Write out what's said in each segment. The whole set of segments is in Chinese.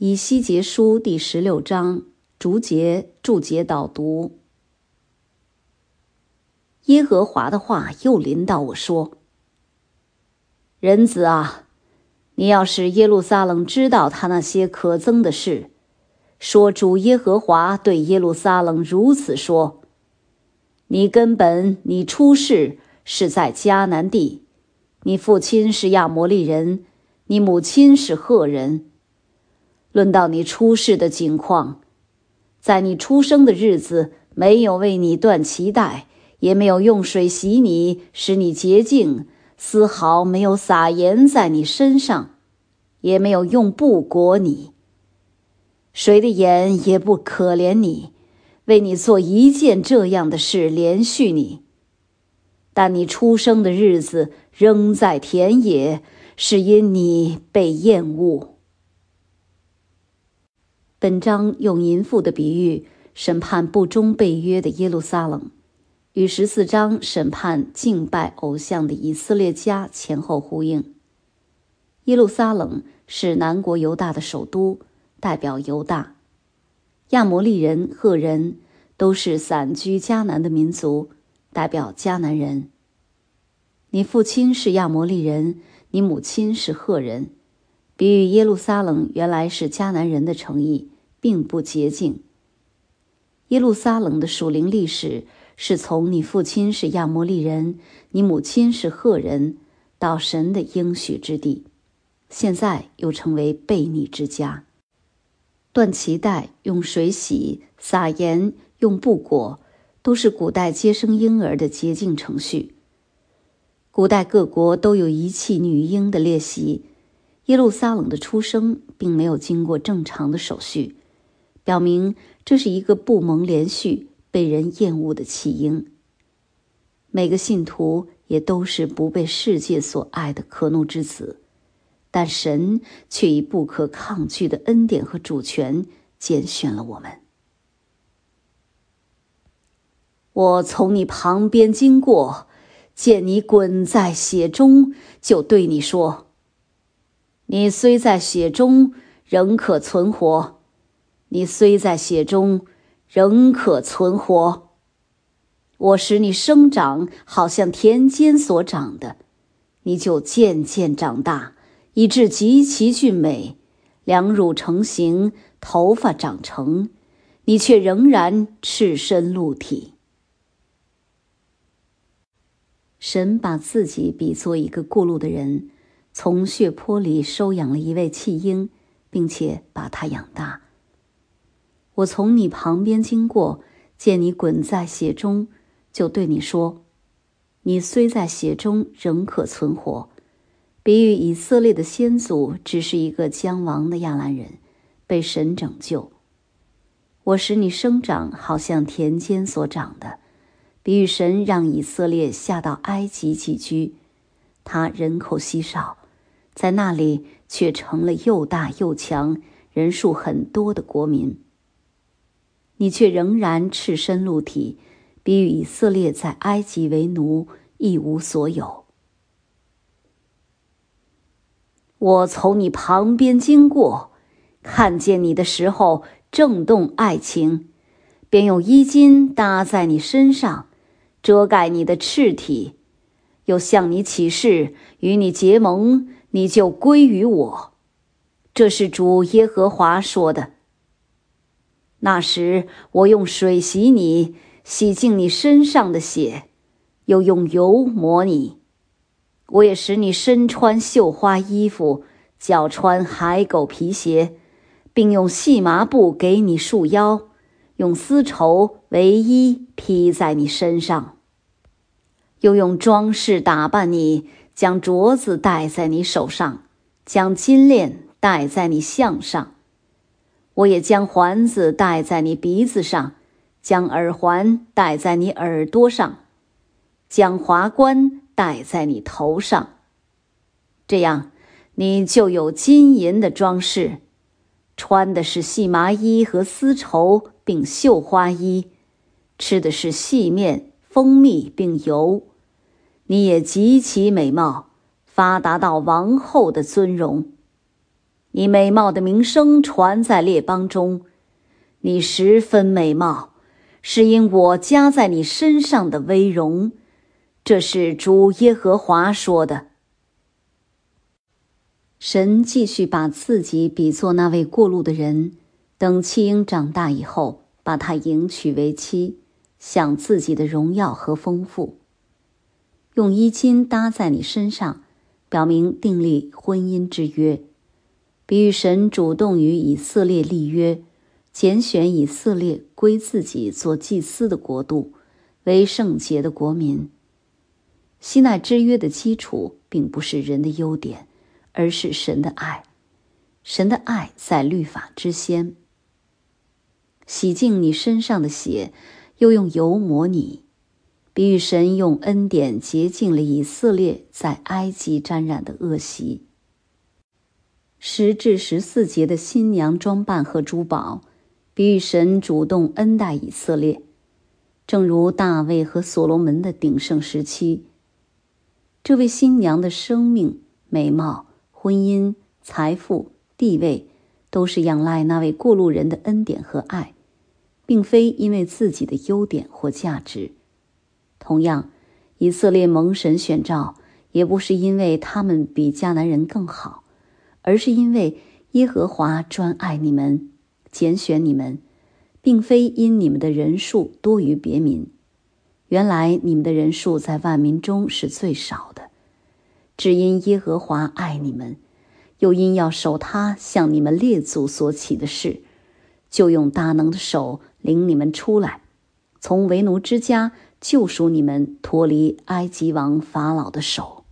以西结书第16章注解导读。耶和华的话又临到我说：人子啊，你要使耶路撒冷知道他那些可憎的事，说主耶和华对耶路撒冷如此说：你根本你出世是在迦南地，你父亲是亚摩利人，你母亲是赫人。论到你出世的景况，在你出生的日子，没有为你断脐带，也没有用水洗你，使你洁净，丝毫没有撒盐在你身上，也没有用布裹你。谁的眼也不可怜你，为你做一件这样的事连续你。但你出生的日子仍在田野，是因你被厌恶。本章用淫妇的比喻审判不忠背约的耶路撒冷，与14章审判敬拜偶像的以色列家前后呼应。耶路撒冷是南国犹大的首都，代表犹大。亚摩利人、赫人都是散居迦南的民族，代表迦南人。你父亲是亚摩利人，你母亲是赫人，比喻耶路撒冷原来是迦南人的城邑，并不洁净。耶路撒冷的属灵历史是从你父亲是亚摩利人，你母亲是赫人，到神的应许之地，现在又成为悖逆之家。断脐带、用水洗、撒盐、用布裹，都是古代接生婴儿的洁净程序。古代各国都有遗弃女婴的练习，耶路撒冷的出生并没有经过正常的手续，表明这是一个不蒙连续、被人厌恶的弃婴。每个信徒也都是不被世界所爱的可怒之子，但神却以不可抗拒的恩典和主权拣选了我们。我从你旁边经过，见你滚在血中，就对你说：你虽在血中，仍可存活；你虽在血中，仍可存活。我使你生长，好像田间所长的，你就渐渐长大，以致极其俊美，两乳成形，头发长成，你却仍然赤身露体。神把自己比作一个过路的人，从血泊里收养了一位弃婴，并且把他养大。我从你旁边经过，见你滚在血中，就对你说：你虽在血中，仍可存活。比喻以色列的先祖只是一个将亡的亚兰人，被神拯救。我使你生长，好像田间所长的，比喻神让以色列下到埃及寄居，他人口稀少，在那里却成了又大又强，人数很多的国民。你却仍然赤身露体，比喻以色列在埃及为奴，一无所有。我从你旁边经过，看见你的时候正动爱情，便用衣襟搭在你身上，遮盖你的赤体，又向你起誓，与你结盟，你就归于我。这是主耶和华说的。那时我用水洗你，洗净你身上的血，又用油抹你。我也使你身穿绣花衣服，脚穿海狗皮鞋，并用细麻布给你束腰，用丝绸为衣披在你身上，又用装饰打扮你，将镯子戴在你手上，将金链戴在你项上。我也将环子戴在你鼻子上，将耳环戴在你耳朵上，将华冠戴在你头上。这样，你就有金银的装饰，穿的是细麻衣和丝绸，并绣花衣，吃的是细面、蜂蜜并油。你也极其美貌，发达到王后的尊荣。 你美貌的名声传在列邦中，你十分美貌，是因我加在你身上的威荣。这是主耶和华说的。神继续把自己比作那位过路的人，等弃婴长大以后，把他迎娶为妻，享自己的荣耀和丰富。用衣襟搭在你身上，表明订立婚姻之约，比喻神主动与以色列立约，拣选以色列归自己做祭司的国度，为圣洁的国民。西奈之约的基础并不是人的优点，而是神的爱。神的爱在律法之先。洗净你身上的血，又用油抹你，比喻神用恩典洁净了以色列在埃及沾染的恶习。10至14节的新娘装扮和珠宝，比喻神主动恩待以色列，正如大卫和所罗门的鼎盛时期。这位新娘的生命、美貌、婚姻、财富、地位，都是仰赖那位过路人的恩典和爱，并非因为自己的优点或价值。同样，以色列蒙神选召，也不是因为他们比迦南人更好，而是因为耶和华专爱你们，拣选你们，并非因你们的人数多于别民。原来你们的人数在万民中是最少的，只因耶和华爱你们，又因要守他向你们列祖所起的事，就用大能的手领你们出来，从为奴之家救赎你们，脱离埃及王法老的手。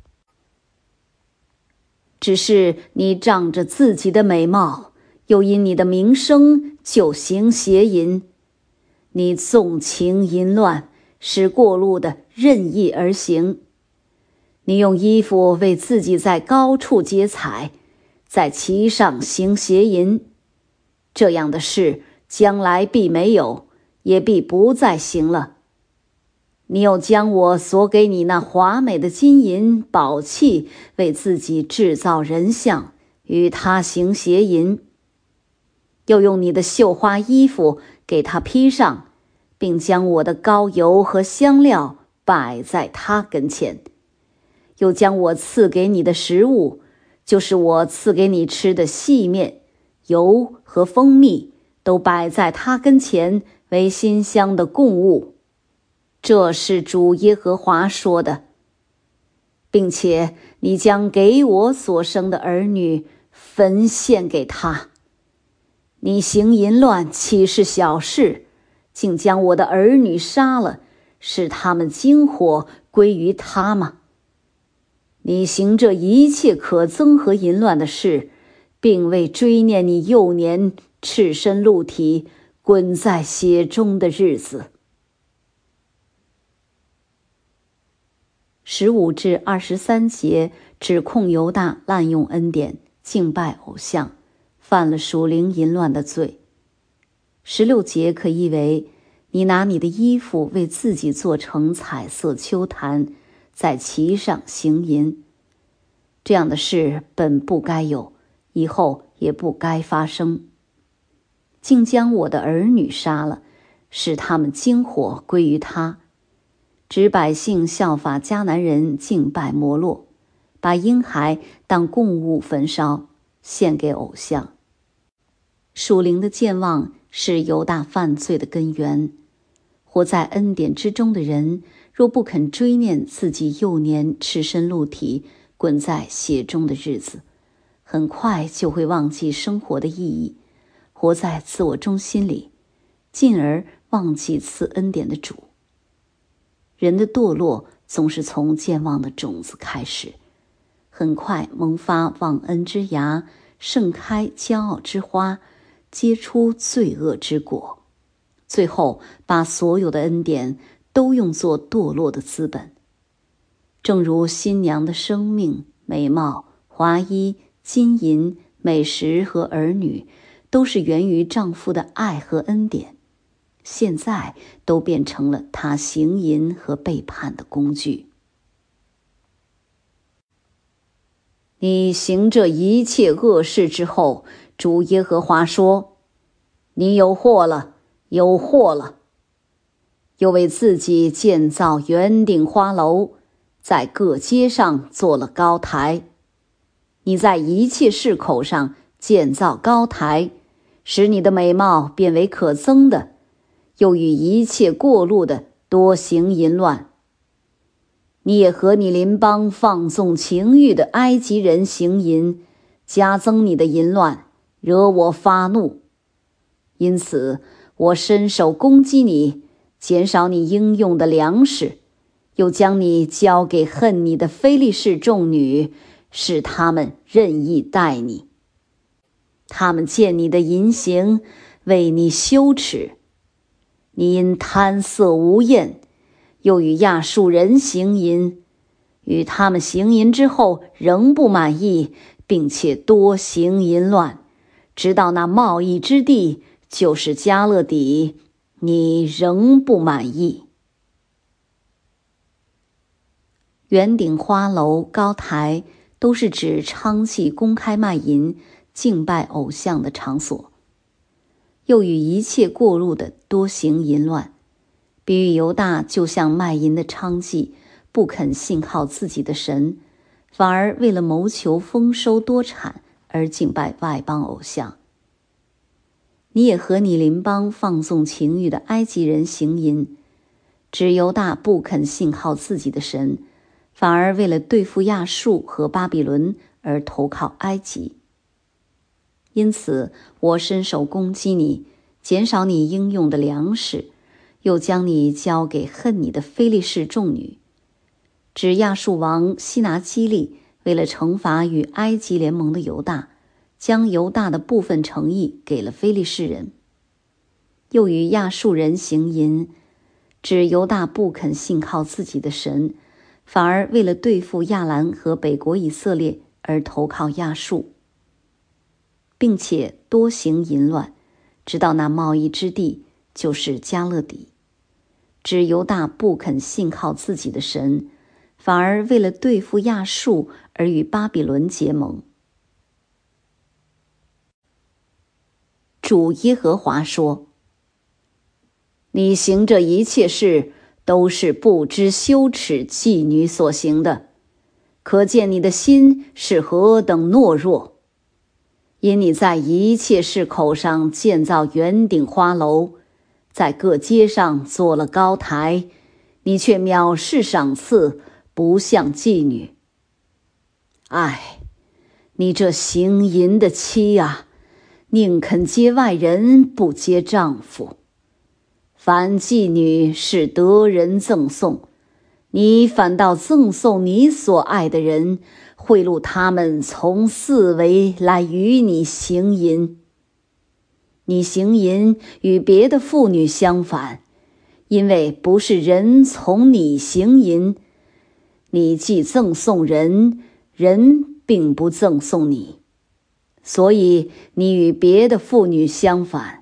只是你仗着自己的美貌，又因你的名声就行邪淫，你纵情淫乱，使过路的任意而行。你用衣服为自己在高处结彩，在其上行邪淫。这样的事将来必没有，也必不再行了。你又将我所给你那华美的金银宝器为自己制造人像，与他行邪淫。又用你的绣花衣服给他披上，并将我的膏油和香料摆在他跟前，又将我赐给你的食物，就是我赐给你吃的细面、油和蜂蜜，都摆在他跟前，为馨香的供物。这是主耶和华说的。并且你将给我所生的儿女分献给他。你行淫乱岂是小事，竟将我的儿女杀了，使他们经火归于他吗？你行这一切可憎和淫乱的事，并未追念你幼年赤身露体滚在血中的日子。15至23节指控犹大滥用恩典，敬拜偶像，犯了属灵淫乱的罪。16节可译为：你拿你的衣服为自己做成彩色秋坛，在其上行淫。这样的事本不该有，以后也不该发生。竟将我的儿女杀了，使他们经火归于他。指百姓效法迦南人敬拜摩洛，把婴孩当供物焚烧，献给偶像。属灵的健忘是犹大犯罪的根源。活在恩典之中的人，若不肯追念自己幼年赤身露体滚在血中的日子，很快就会忘记生活的意义，活在自我中心里，进而忘记赐恩典的主。人的堕落总是从健忘的种子开始，很快萌发忘恩之芽，盛开骄傲之花，结出罪恶之果，最后把所有的恩典都用作堕落的资本。正如新娘的生命、美貌、华衣、金银、美食和儿女，都是源于丈夫的爱和恩典，现在都变成了他行淫和背叛的工具。 你行这一切恶事之后，主耶和华说：你有祸了，有祸了！又为自己建造圆顶花楼，在各街上做了高台。你在一切市口上建造高台，使你的美貌变为可憎的，又与一切过路的多行淫乱。你也和你邻邦放纵情欲的埃及人行淫，加增你的淫乱，惹我发怒。因此我伸手攻击你，减少你应用的粮食，又将你交给恨你的非利士众女，使他们任意待你。他们见你的淫行，为你羞耻。你因贪色无厌，又与亚述人行淫，与他们行淫之后仍不满意，并且多行淫乱，直到那贸易之地，就是加勒底，你仍不满意。圆顶花楼、高台都是指娼妓公开卖淫、敬拜偶像的场所，又与一切过路的多行淫乱，比喻犹大就像卖淫的娼妓，不肯信靠自己的神，反而为了谋求丰收多产而敬拜外邦偶像。你也和你邻邦放纵情欲的埃及人行淫，指犹大不肯信靠自己的神，反而为了对付亚述和巴比伦而投靠埃及。因此我伸手攻击你，减少你应用的粮食，又将你交给恨你的非利士众女。指亚述王西拿基利为了惩罚与埃及联盟的犹大，将犹大的部分城邑给了非利士人。又与亚述人行淫，指犹大不肯信靠自己的神，反而为了对付亚兰和北国以色列而投靠亚述，并且多行淫乱，直到那贸易之地，就是加勒底。指犹大不肯信靠自己的神，反而为了对付亚述而与巴比伦结盟。主耶和华说：你行这一切事，都是不知羞耻妓女所行的，可见你的心是何等懦弱。因你在一切市口上建造圆顶花楼，在各街上做了高台，你却藐视赏赐，不像妓女。唉，你这行淫的妻啊，宁肯接外人，不接丈夫。凡妓女是得人赠送，你反倒赠送你所爱的人，贿赂他们从四围来与你行淫。你行淫与别的妇女相反，因为不是人从你行淫，你既赠送人，人并不赠送你，所以你与别的妇女相反。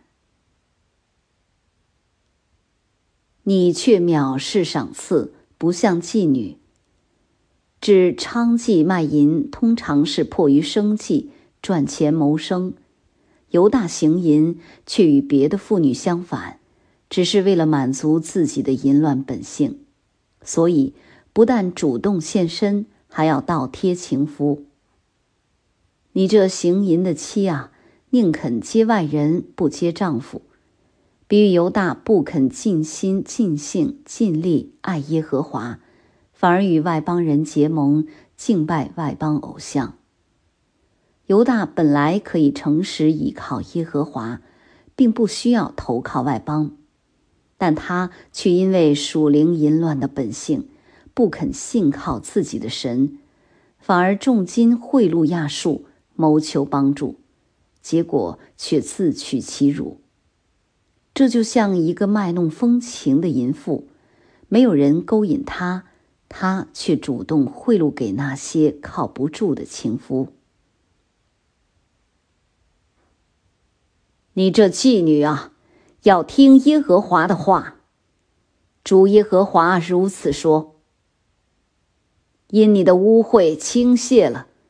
你却藐视赏赐，不像妓女。指娼妓卖淫通常是迫于生计，赚钱谋生。犹大行淫却与别的妇女相反，只是为了满足自己的淫乱本性，所以不但主动献身，还要倒贴情夫。你这行淫的妻啊，宁肯接外人，不接丈夫。比喻犹大不肯尽心尽性尽力爱耶和华，反而与外邦人结盟，敬拜外邦偶像。犹大本来可以诚实倚靠耶和华，并不需要投靠外邦，但他却因为属灵淫乱的本性，不肯信靠自己的神，反而重金贿赂亚述，谋求帮助，结果却自取其辱。这就像一个卖弄风情的淫妇，没有人勾引她，她却主动贿赂给那些靠不住的情夫。你这妓女啊，要听耶和华的话。主耶和华如此说：因你的污秽倾泻了，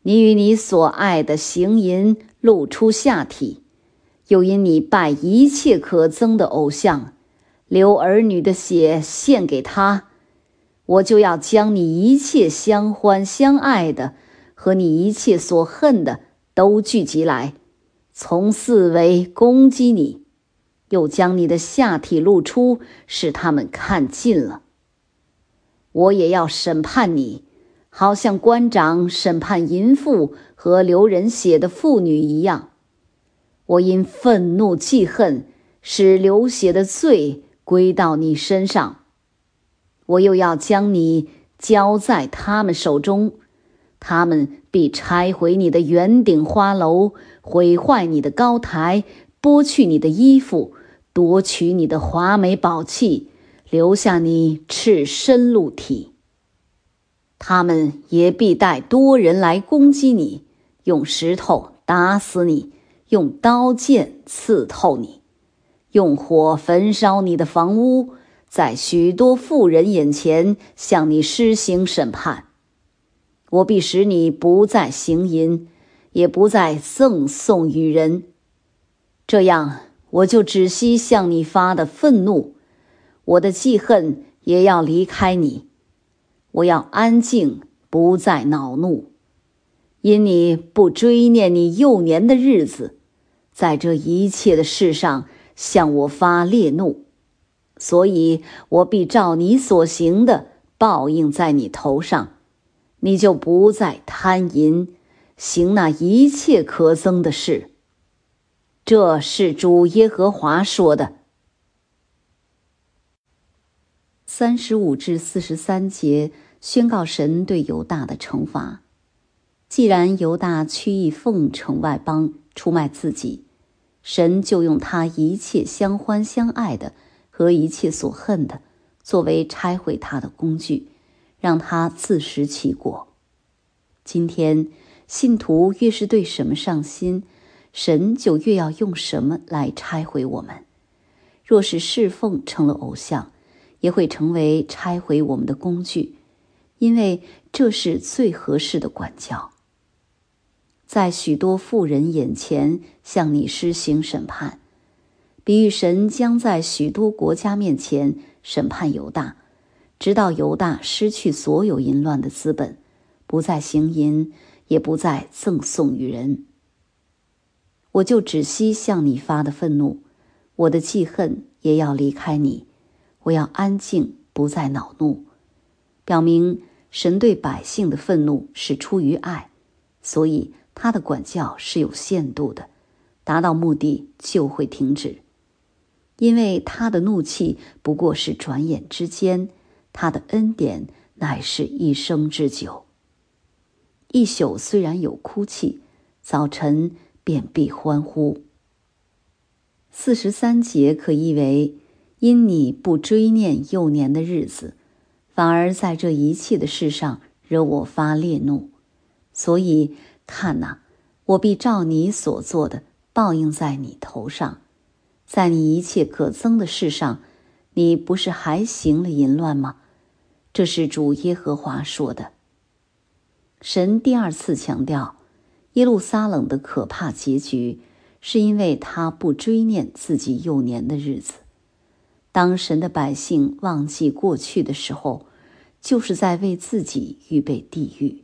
你与你所爱的行淫，露出下体，又因你拜一切可憎的偶像，流儿女的血献给他，我就要将你一切相欢相爱的和你一切所恨的都聚集来，从四围攻击你，又将你的下体露出，使他们看尽了。我也要审判你，好像官长审判淫妇和流人血的妇女一样。我因愤怒记恨，使流血的罪归到你身上。我又要将你交在他们手中，他们必拆毁你的圆顶花楼，毁坏你的高台，剥去你的衣服，夺取你的华美宝器，留下你赤身露体。他们也必带多人来攻击你，用石头打死你，用刀剑刺透你，用火焚烧你的房屋，在许多妇人眼前向你施行审判。我必使你不再行淫，也不再赠送与人，这样我就止息向你发的愤怒，我的记恨也要离开你。我要安静，不再恼怒，因你不追念你幼年的日子，在这一切的事上向我发烈怒，所以我必照你所行的报应在你头上，你就不再贪淫，行那一切可憎的事。这是主耶和华说的。35至43节宣告神对犹大的惩罚。既然犹大曲意奉承外邦，出卖自己，神就用他一切相欢相爱的和一切所恨的作为拆毁他的工具，让他自食其果。今天信徒越是对什么上心，神就越要用什么来拆毁我们。若是侍奉成了偶像，也会成为拆毁我们的工具，因为这是最合适的管教。在许多妇人眼前向你施行审判，比喻神将在许多国家面前审判犹大，直到犹大失去所有淫乱的资本，不再行淫，也不再赠送与人。我就止息向你发的愤怒，我的记恨也要离开你，我要安静，不再恼怒，表明神对百姓的愤怒是出于爱，所以他的管教是有限度的，达到目的就会停止。因为他的怒气不过是转眼之间，他的恩典乃是一生之久。一宿虽然有哭泣，早晨便必欢呼。43节可译为：因你不追念幼年的日子，反而在这一切的事上惹我发烈怒，所以看哪，我必照你所做的报应在你头上。在你一切可憎的事上，你不是还行了淫乱吗？这是主耶和华说的。神第二次强调耶路撒冷的可怕结局，是因为他不追念自己幼年的日子。当神的百姓忘记过去的时候，就是在为自己预备地狱。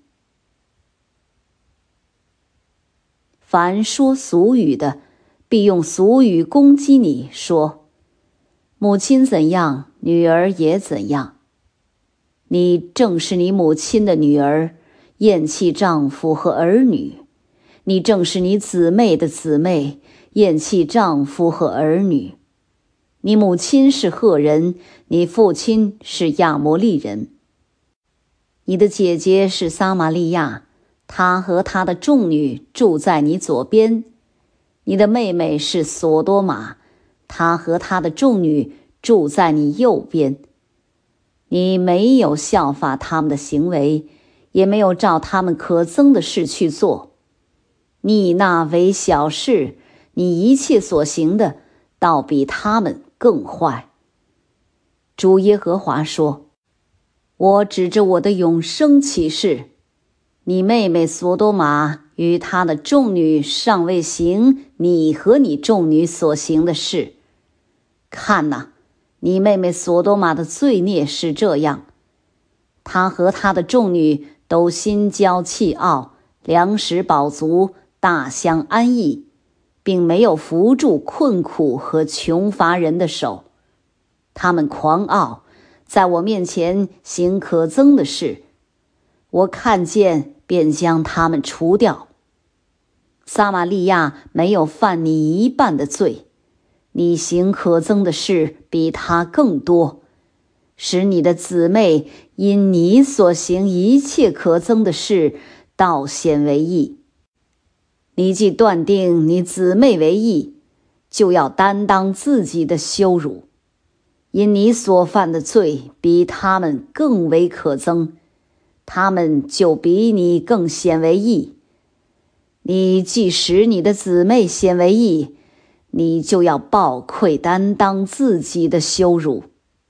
凡说俗语的，必用俗语攻击你，说：母亲怎样，女儿也怎样。你正是你母亲的女儿，厌弃丈夫和儿女；你正是你姊妹的姊妹，厌弃丈夫和儿女。你母亲是赫人，你父亲是亚摩利人。你的姐姐是撒玛利亚，她和她的众女住在你左边。你的妹妹是索多玛，她和她的众女住在你右边。你没有效法他们的行为，也没有照他们可憎的事去做。你以那为小事，你一切所行的，倒比他们更坏。主耶和华说：我指着我的永生起誓， 你妹妹索多玛与她的众女尚未行你和你众女所行的事。看哪，你妹妹索多玛的罪孽是这样：她和她的众女都心骄气傲，粮食饱足，大享安逸，并没有扶住困苦和穷乏人的手。他们狂傲，在我面前行可憎的事，我看见便将他们除掉。撒玛利亚没有犯你一半的罪，你行可憎的事比他更多，使你的姊妹因你所行一切可憎的事倒显为义。你既断定你姊妹为义，就要担当自己的羞辱，因你所犯的罪比他们更为可憎，他们就比你更显为义。你既使你的姊妹显为义，你就要抱愧担当自己的羞辱。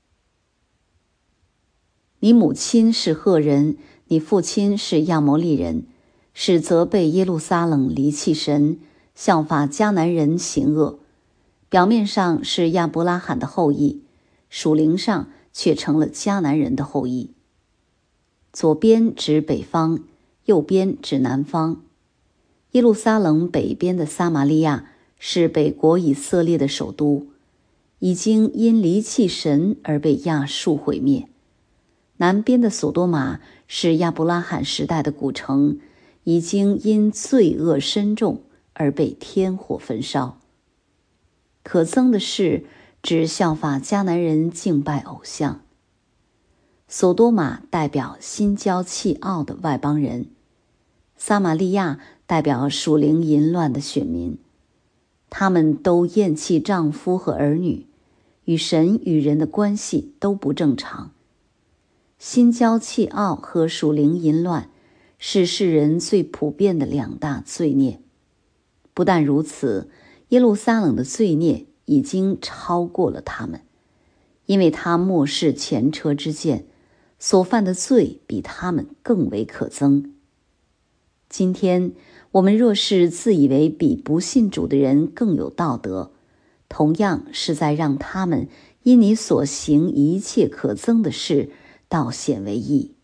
你母亲是赫人，你父亲是亚摩利人，是责备耶路撒冷离弃神，效法迦南人行恶，表面上是亚伯拉罕的后裔，属灵上却成了迦南人的后裔。左边指北方，右边指南方。耶路撒冷北边的撒玛利亚是北国以色列的首都，已经因离弃神而被亚述毁灭。南边的索多玛是亚伯拉罕时代的古城，已经因罪恶深重而被天火焚烧。可憎的是指效法迦南人敬拜偶像。索多玛代表心骄气傲的外邦人，撒玛利亚代表属灵淫乱的选民。他们都厌弃丈夫和儿女，与神与人的关系都不正常。心骄气傲和属灵淫乱是世人最普遍的两大罪孽。不但如此，耶路撒冷的罪孽已经超过了他们，因为他漠视前车之鉴，所犯的罪比他们更为可憎。今天我们若是自以为比不信主的人更有道德，同样是在让他们因你所行一切可憎的事倒显为义。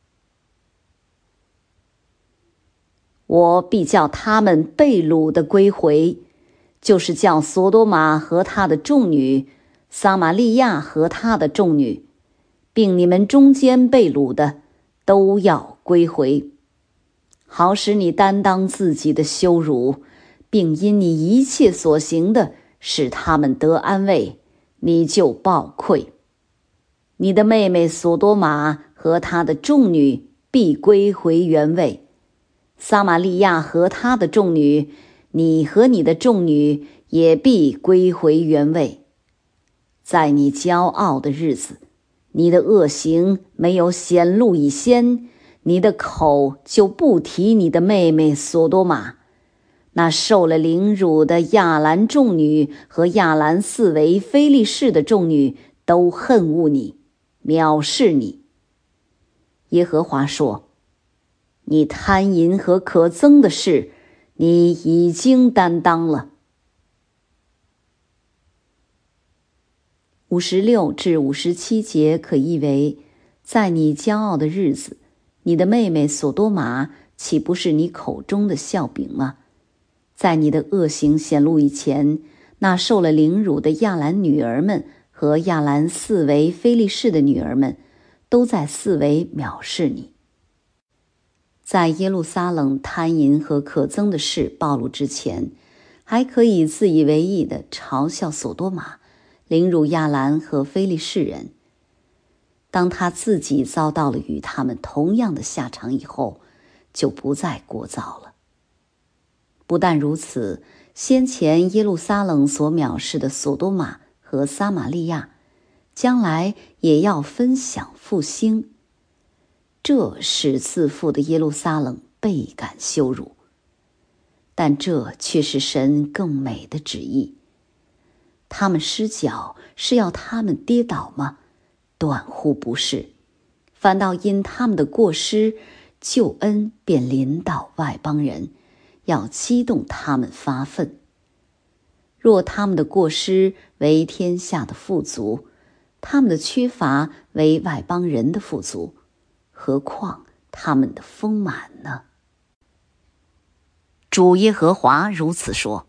我必叫他们被掳的归回，就是叫索多玛和他的众女，撒玛利亚和他的众女，并你们中间被掳的都要归回，好使你担当自己的羞辱，并因你一切所行的使他们得安慰，你就抱愧。你的妹妹索多玛和她的众女必归回原位，撒玛利亚和她的众女，你和你的众女也必归回原位。在你骄傲的日子，你的恶行没有显露以先，你的口就不提你的妹妹索多玛。那受了凌辱的亚兰众女和亚兰四围非利士的众女都恨恶你，藐视你。耶和华说：你贪淫和可憎的事，你已经担当了。56至57节可译为：在你骄傲的日子，你的妹妹索多玛岂不是你口中的笑柄吗？在你的恶行显露以前，那受了凌辱的亚兰女儿们和亚兰四围非利士的女儿们都在四围藐视你。在耶路撒冷贪淫和可憎的事暴露之前，还可以自以为意地嘲笑索多玛，凌辱亚兰和非利士人。当他自己遭到了与他们同样的下场以后，就不再聒噪了。不但如此，先前耶路撒冷所藐视的索多玛和撒玛利亚，将来也要分享复兴。这使自负的耶路撒冷倍感羞辱，但这却是神更美的旨意。他们失脚是要他们跌倒吗？断乎不是，反倒因他们的过失， 救恩便临到外邦人，要激动他们发愤。若他们的过失为天下的富足，他们的缺乏为外邦人的富足，何况他们的丰满呢？主耶和华如此说：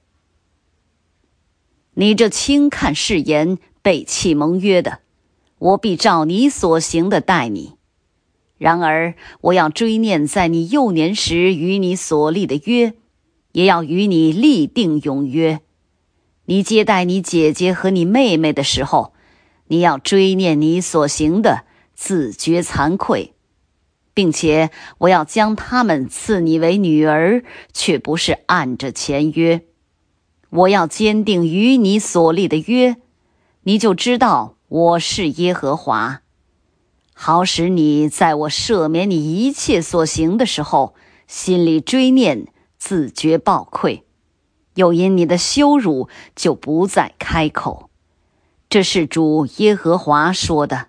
你这轻看誓言、背弃盟约的，我必照你所行的待你。然而我要追念在你幼年时与你所立的约，也要与你立定永约。你接待你姐姐和你妹妹的时候，你要追念你所行的，自觉惭愧，并且我要将她们赐你为女儿，却不是按着前约。我要坚定与你所立的约，你就知道我是耶和华，好使你在我赦免你一切所行的时候，心里追念，自觉抱愧，又因你的羞辱就不再开口。这是主耶和华说的。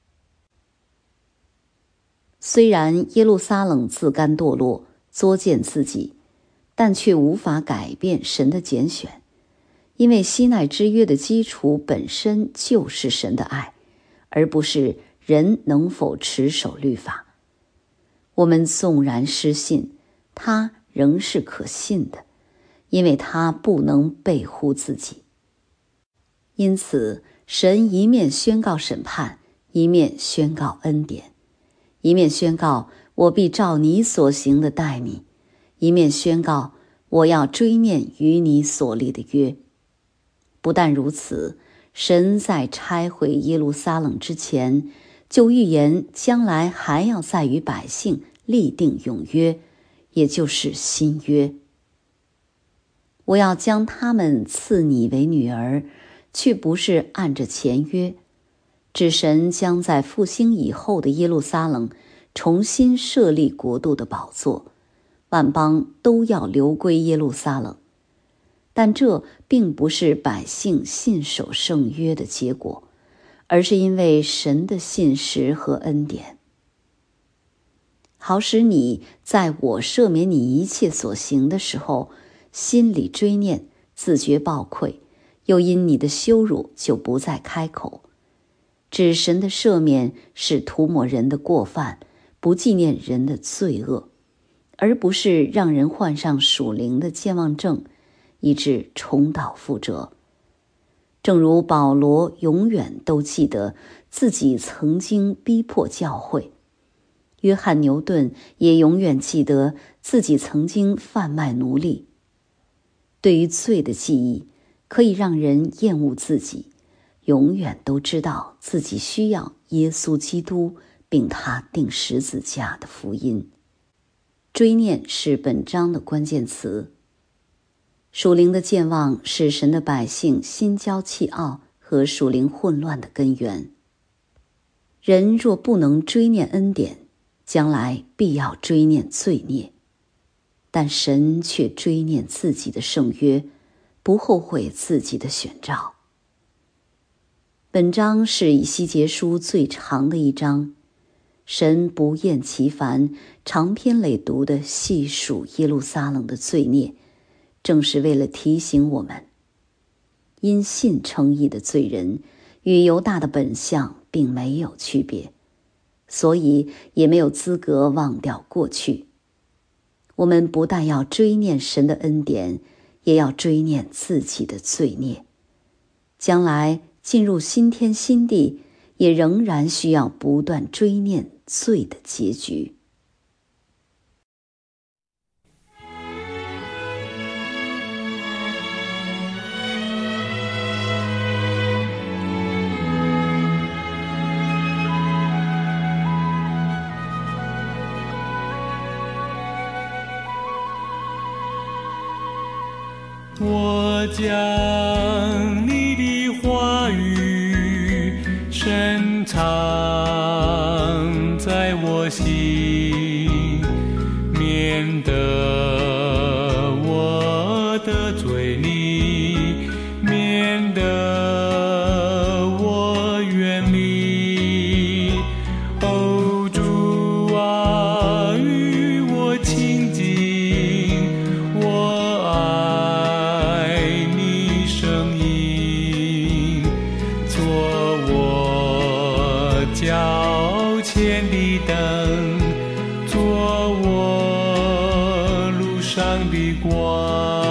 虽然耶路撒冷自甘堕落，作践自己，但却无法改变神的拣选，因为西奈之约的基础本身就是神的爱，而不是人能否持守律法。我们纵然失信，他仍是可信的，因为他不能背乎自己。因此，神一面宣告审判，一面宣告恩典，一面宣告我必照你所行的待你，一面宣告我要追念与你所立的约。不但如此，神在拆毁耶路撒冷之前，就预言将来还要再与百姓立定永约，也就是新约。我要将他们赐你为女儿，却不是按着前约，指神将在复兴以后的耶路撒冷重新设立国度的宝座，万邦都要流归耶路撒冷。但这并不是百姓信守圣约的结果，而是因为神的信实和恩典，好使你在我赦免你一切所行的时候，心里追念，自觉抱愧，又因你的羞辱就不再开口。指神的赦免是涂抹人的过犯，不纪念人的罪恶，而不是让人患上属灵的健忘症，以致重蹈覆辙。正如保罗永远都记得自己曾经逼迫教会，约翰牛顿也永远记得自己曾经贩卖奴隶。对于罪的记忆，可以让人厌恶自己，永远都知道自己需要耶稣基督，并他钉十字架的福音。追念是本章的关键词。属灵的健忘是神的百姓心骄气傲和属灵混乱的根源。人若不能追念恩典，将来必要追念罪孽，但神却追念自己的圣约，不后悔自己的选召。本章是以西结书最长的一章，神不厌其烦，长篇累牍地细数耶路撒冷的罪孽，正是为了提醒我们，因信称义的罪人与犹大的本相并没有区别，所以也没有资格忘掉过去。我们不但要追念神的恩典，也要追念自己的罪孽。将来进入新天新地，也仍然需要不断追念罪的结局。 我将你的话语深藏在我心，免得我得罪你，免得我远离。哦，主啊，与做我脚前的灯，做我路上的光。